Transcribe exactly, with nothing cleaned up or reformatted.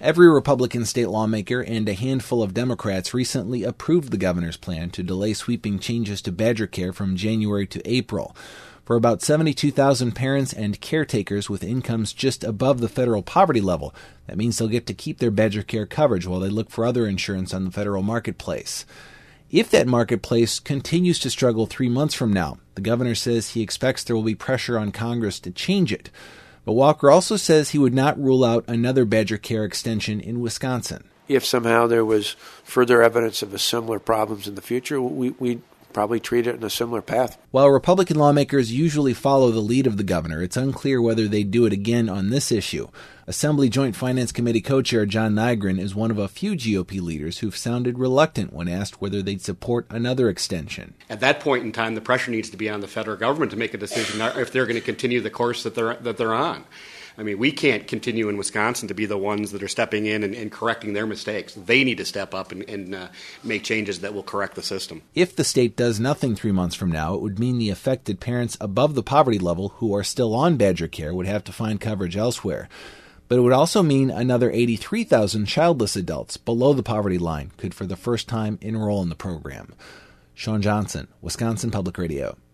Every Republican state lawmaker and a handful of Democrats recently approved the governor's plan to delay sweeping changes to Badger Care from January to April. For about seventy-two thousand parents and caretakers with incomes just above the federal poverty level, that means they'll get to keep their Badger Care coverage while they look for other insurance on the federal marketplace. If that marketplace continues to struggle three months from now, the governor says he expects there will be pressure on Congress to change it. But Walker also says he would not rule out another Badger Care extension in Wisconsin. If somehow there was further evidence of a similar problems in the future, we, we'd probably treat it in a similar path. While Republican lawmakers usually follow the lead of the governor, it's unclear whether they'd do it again on this issue. Assembly Joint Finance Committee co-chair John Nygren is one of a few G O P leaders who've sounded reluctant when asked whether they'd support another extension. At that point in time, the pressure needs to be on the federal government to make a decision if they're going to continue the course that they're that they're on. I mean, we can't continue in Wisconsin to be the ones that are stepping in and, and correcting their mistakes. They need to step up and, and uh, make changes that will correct the system. If the state does nothing three months from now, it would mean the affected parents above the poverty level who are still on Badger Care would have to find coverage elsewhere. But it would also mean another eighty-three thousand childless adults below the poverty line could for the first time enroll in the program. Sean Johnson, Wisconsin Public Radio.